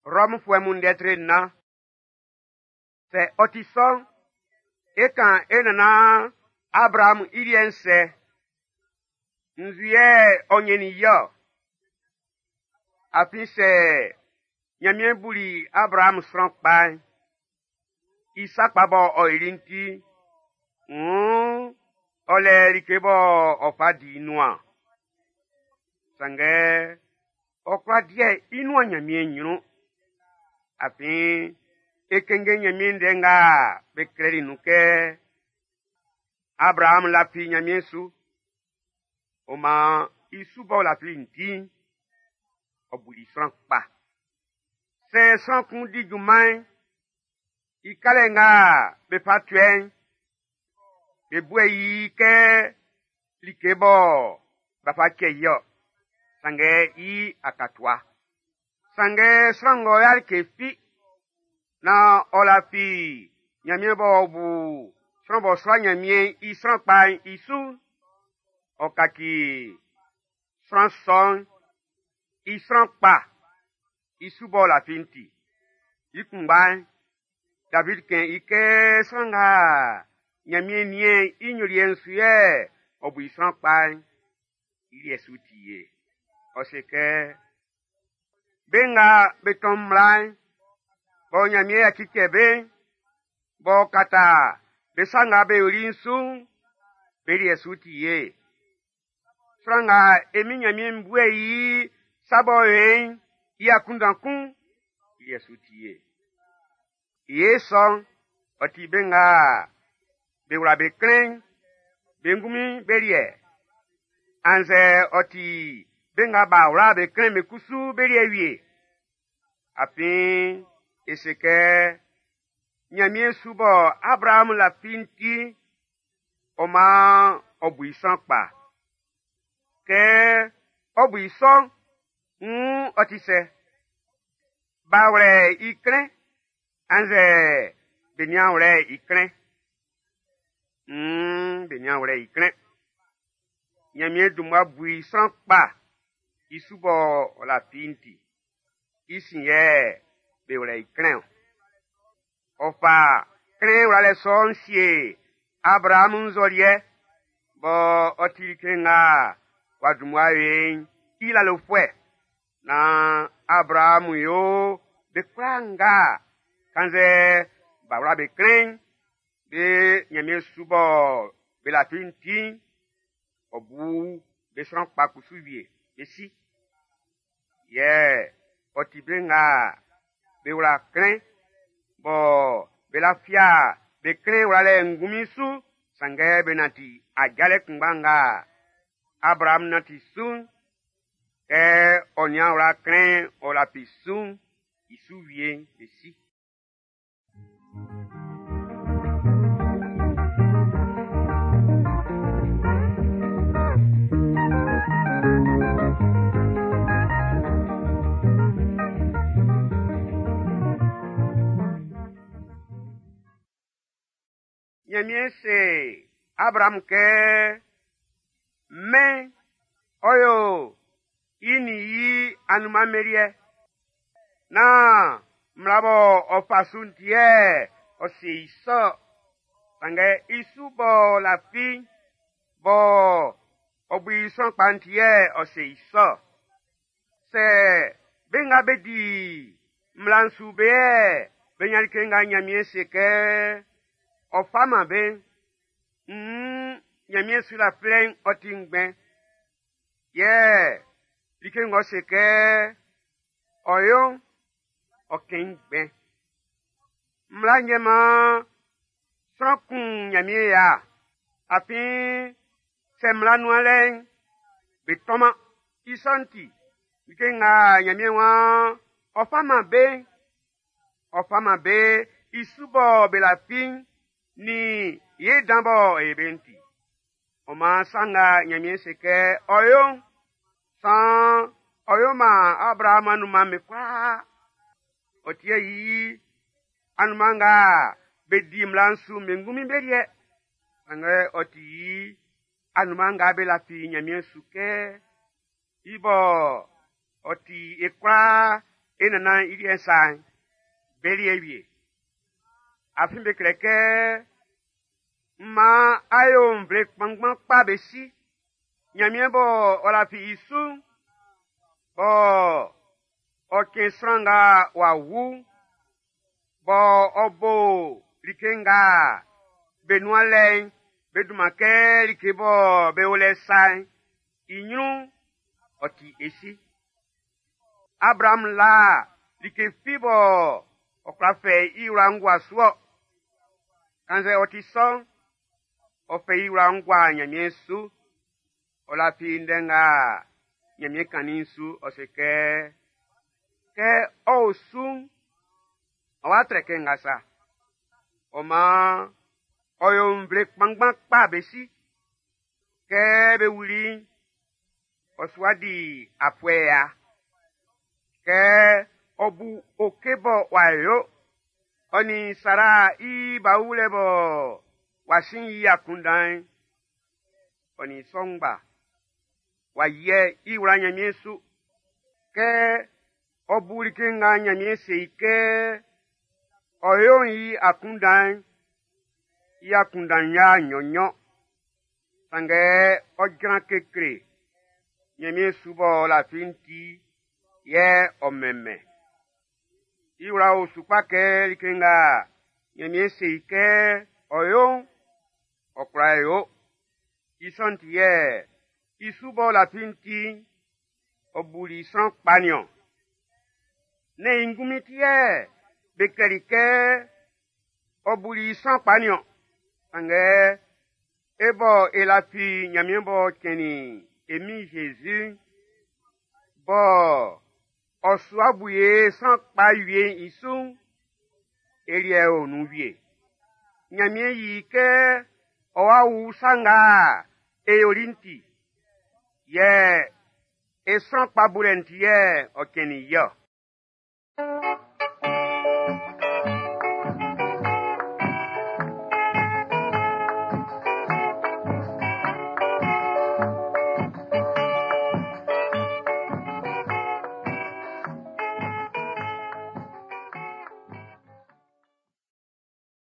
Rome fue mundetre na. Se otison. Ekan enana Abraham iriense. Nzuye onyeni yo. Api se nyamien buli Abraham srank bay. Isaac babo oirinti. Ole rikebo ofadi inua. Sange okwa die inua nyamien nyunu. Api ekenge nyamien denga bekreri nuke. Abraham la fi nyamien su. Oma isubo la fi nti. Obuli srank pa. Se srank di jumai. Ikalenga be patuen. Be bwe ke likebo bafake yo. Sange i akatwa. Sange srango yal kefi. Na olafi nyamie bo bu. Srango swa nyamie i srank pa isu. Okaki Franson Isrank pa Isubo la finti Ikumba David ken ike sanga nyamie nie inyurien suye obu Isrank pa Iliesutiye Oseke Benga beton mlai Bo nyamie akikebe Bo kata Besanga be urinsu Beliesutiye Franga eminyamie mbwe yi sabo yen ya kundankun Iliesutiye Yeson oti benga bewla bekren bengumi berie anze oti benga bawla bekren mekusu berie wie api eseke nyamie subo Abraham la finti oma obu isanpa ke obu ison otise bawre ikren anze beniawre ikren beniawre ikren nyamie dumwa bu ison pa isubo la pinti isinye bewre ikren ofa kren wale sonsie Abraham nzolie bo otilikenga wadumwa yen ila lo fue na Abraham yo bekwanga kanze bawla bekren be nyamie subo bela tinti obu besran pa kusuvie esi ye otibenga bewla kren bo bela fia bekren wale ngumisu sange benati ajale kumbanga Abraham nati sun ke onya ora kren ola pisun isuvie esi Nyamie se Abraham ke me oyo ini yi anuma merie na mlabo ofasuntie osi iso sange isubo la fi bo obu ison pantie osi iso se benga bedi mlansube benyalikenga nyamie seke ofama be nyamie sur la plaine otingben ye likengo seke oyo okengben mlanyema sokun nyamie ya api semla nualen betoma isanti likenga nyamie wa ofama be isubo belafin ni ye dambo ebenti oma sanga nyamie seke oyo san oyo ma Abraham anuma mekwa otie yi anumanga bedi mlansu mengumi berie anga oti yi anumanga belafi nyamie suke ibo oti ekwa enana iri ensan beli ewie afin be kreke ma ayo mble kpangban pa besi nyamie bo ola fi isu o kesranga wa wu bo obo likenga benuale bedumake likebo be ole sai inyu oti esi Abraham la likefibo okrafe iwangwa suo kanze oti so ofe iwangwa nyamiesu ola fi ndenga nyamie kaninsu oseke ke osu awatreke ngasa oma oyo mble kpangban pa besi ke be wuli oswadi apwea ke obu okebo wayo oni sara i baulebo wasin yakundan oni songba waye iwra nyamiesu ke obulike nga nyamiese ike oyo yi akundan ya nyonyo sange ogran kekre nyamiesu bo la finti ye omeme iwra osupake likenga nyamiese ike oyo okrayo isonti ye isubo la finti obuli san panyo ne ingumitie bekerike obuli san panyo ange ebo elafi nyamiembo keni emi Jésus bo osuabuye san payue isu erie onuvie nyamie yike owawu sanga eolinti ye esan paburenti ye okeni yo